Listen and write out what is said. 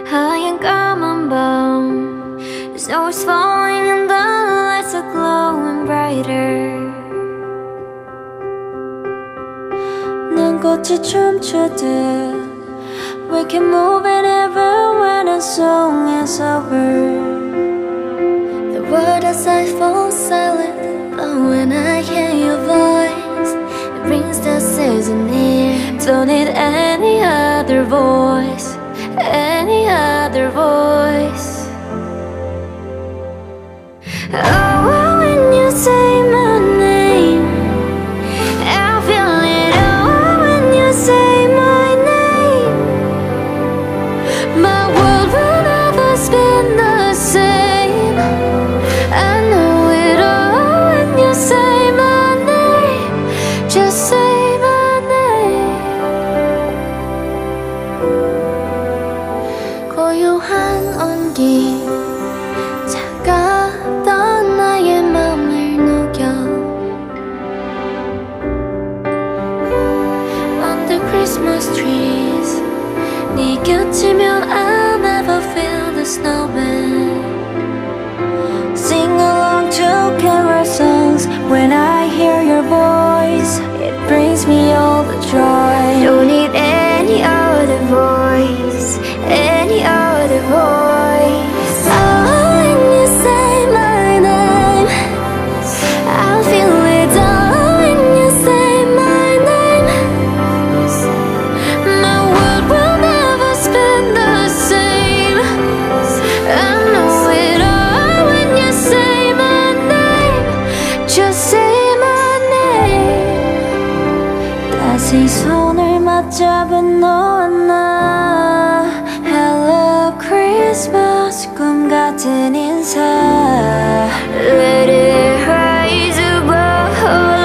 하얀 까만 밤. The snow is falling and the lights are glowing brighter. 눈꽃이 춤추듯 we can move it ever when a song is over. The world outside falls silent, but when I hear your voice, it brings the season near. Don't need any other voice, any other voice. Oh, when you say my name, I feel it. Oh, when you say my name, my world will never spin the same. I know it all when you say my name. Just say my name. 고요한 온기 차가웠던 나의 맘을 녹여 Under Christmas trees 네 곁이면 I'll never feel the snowman. Sing along to carol songs when I hear your voice. It brings me all the joy. Don't need any other voice, any other voice. Oh, when you say my name, I feel it. Oh, when you say my name, My world will never spin the same. I know it all when you say my name. Just say my name. 다시 손을 맞잡은 너와 나. Hello Christmas 꿈 같은 인사. Let it rise above.